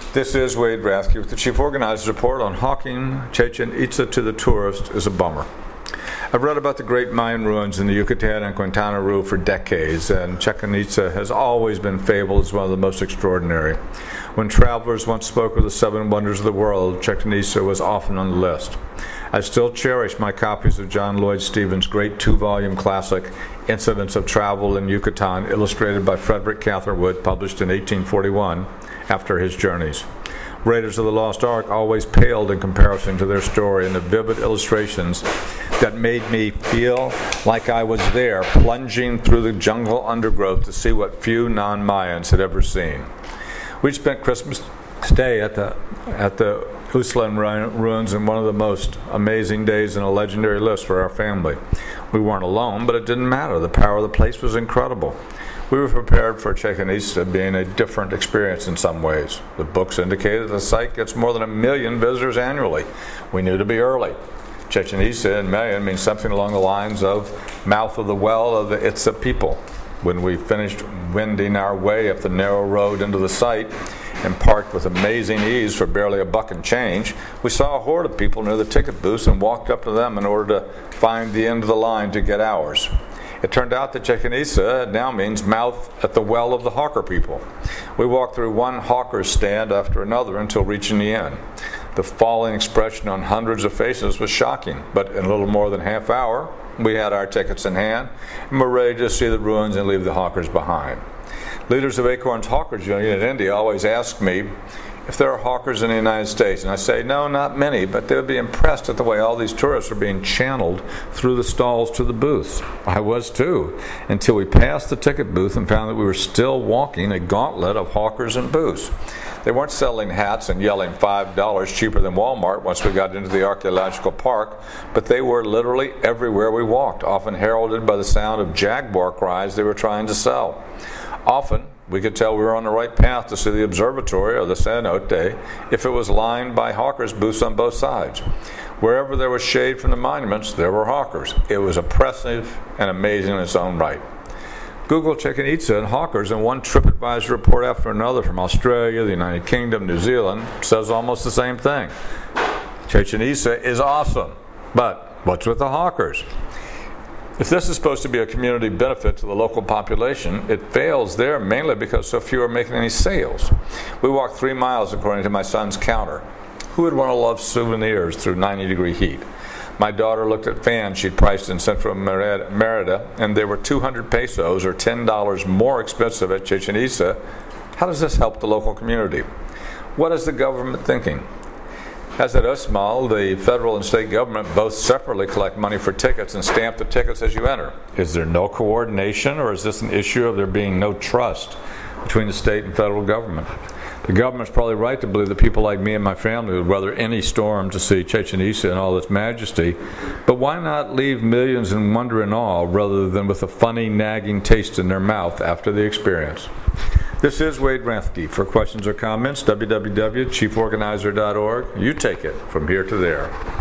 This is Wade Rathke with the Chief Organizer's Report on hawking Chichen Itza to the tourist is a bummer. I've read about the great Mayan ruins in the Yucatan and Quintana Roo for decades, and Chichen Itza has always been fabled as one of the most extraordinary. When travelers once spoke of the seven wonders of the world, Chichen Itza was often on the list. I still cherish my copies of John Lloyd Stevens' great two-volume classic, Incidents of Travel in Yucatan, illustrated by Frederick Catherwood, published in 1841, after his journeys. Raiders of the Lost Ark always paled in comparison to their story and the vivid illustrations that made me feel like I was there, plunging through the jungle undergrowth to see what few non-Mayans had ever seen. We spent Christmas Day at the Uslan ruins in one of the most amazing days in a legendary list for our family. We weren't alone, but it didn't matter. The power of the place was incredible. We were prepared for Chichen Itza being a different experience in some ways. The books indicated the site gets more than 1 million visitors annually. We knew to be early. Chichen Itza in Mayan means something along the lines of mouth of the well of the Itza people. When we finished wending our way up the narrow road into the site and parked with amazing ease for barely a buck and change, we saw a horde of people near the ticket booths and walked up to them in order to find the end of the line to get ours. It turned out that Chichen Itza now means mouth at the well of the hawker people. We walked through one hawker's stand after another until reaching the end. The falling expression on hundreds of faces was shocking, but in a little more than half hour, we had our tickets in hand and were ready to see the ruins and leave the hawkers behind. Leaders of Acorn's Hawkers Union in India always ask me if there are hawkers in the United States, and I say, no, not many, but they would be impressed at the way all these tourists are being channeled through the stalls to the booths. I was too, until we passed the ticket booth and found that we were still walking a gauntlet of hawkers and booths. They weren't selling hats and yelling $5 cheaper than Walmart once we got into the archaeological park, but they were literally everywhere we walked, often heralded by the sound of jaguar cries they were trying to sell. Often, we could tell we were on the right path to see the observatory or the cenote if it was lined by hawkers' booths on both sides. Wherever there was shade from the monuments, there were hawkers. It was oppressive and amazing in its own right. Google Chichen Itza and hawkers, and one TripAdvisor report after another from Australia, the United Kingdom, New Zealand says almost the same thing. Chichen Itza is awesome, but what's with the hawkers? If this is supposed to be a community benefit to the local population, it fails there mainly because so few are making any sales. We walked 3 miles according to my son's counter. Who would want to love souvenirs through 90-degree heat? My daughter looked at fans she'd priced in Central Merida, and they were 200 pesos or $10 more expensive at Chichen Itza. How does this help the local community? What is the government thinking? As at Usmal, the federal and state government both separately collect money for tickets and stamp the tickets as you enter. Is there no coordination, or is this an issue of there being no trust between the state and federal government? The government's probably right to believe that people like me and my family would weather any storm to see Chichen Itza in all its majesty, but why not leave millions in wonder and awe rather than with a funny, nagging taste in their mouth after the experience? This is Wade Rathke. For questions or comments, www.chieforganizer.org. You take it from here to there.